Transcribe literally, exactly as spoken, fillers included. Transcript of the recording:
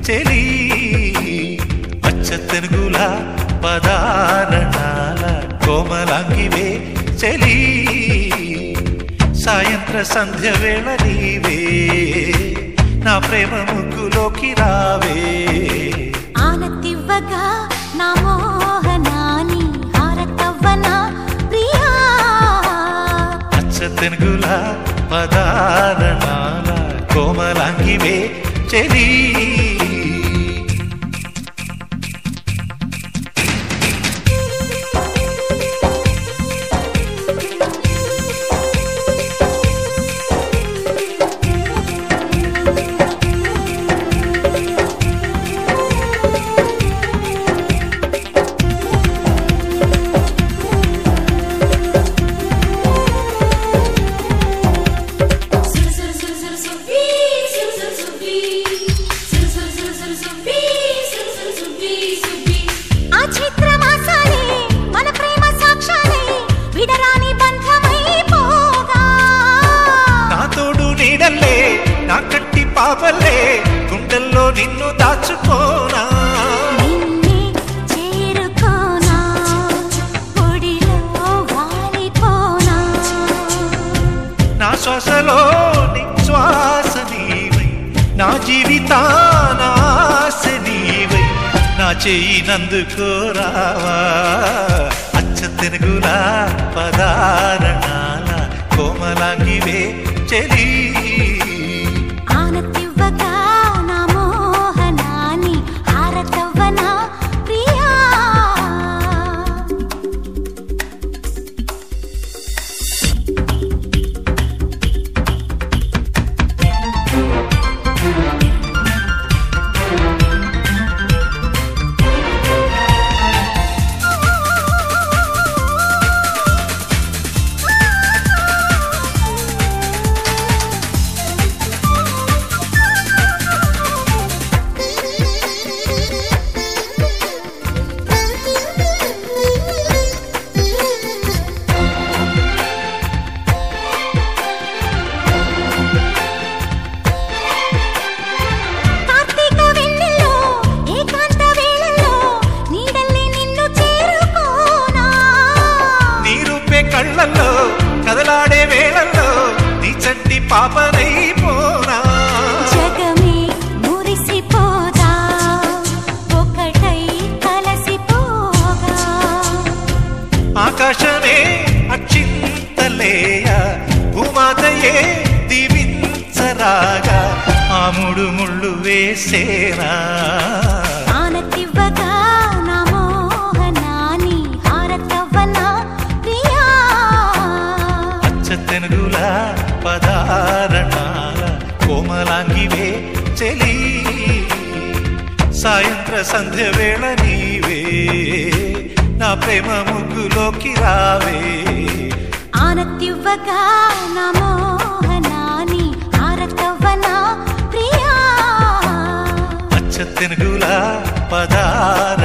చెలి అచ్చ తెనుగుల పదారణాల కోమలాంగివే చెలి సాయంత్ర సంధ్య వేళ నీవే నా ప్రేమ ముగ్గులోకి రావే ఆనతివ్వగా నా మోహనాని హారతవ్వన ప్రియా అచ్చ తెనుగుల పదారణాల కోమలాంగివే చెలి నా కట్టి పాపలే గుండెల్లో నిన్ను దాచుకోనా నిన్నే చేరుకోనా పొడిలో వాలిపోనా నా శ్వాసలో నిశ్వాస నీవై నా జీవితాన ఆశ నీవై నా చెయ్యి నందుకోరావా అచ్చ తెనుగుల పదారణాల కోమలాంగివే చెలి ఆనతివ్వగా నా మోహనాని హారతవ్వన ప్రియా కళ్ళల్లో కదలాడే వేళల్లో నీ చంటి పాపనైపోనా జగమే మురిసిపోదా ఒకటై కలసిపోగా ఆకాశమే అక్షింతలేయ భూమాతయే దీవించరాగా ఆ మూడు ముళ్ళు వేసేనా ఆనతివ్వగా నా మోహనాని హారతవ్వన తెనుగుల పదారణాల కోమలాంగివే చెలి సాయంత్ర సంధ్య వేళ నీవే నా ప్రేమ ముగ్గులోకి రావే ఆనతివ్వగా నా మోహనాని హారతవ్వన ప్రియా అచ్చ తెనుగుల పదార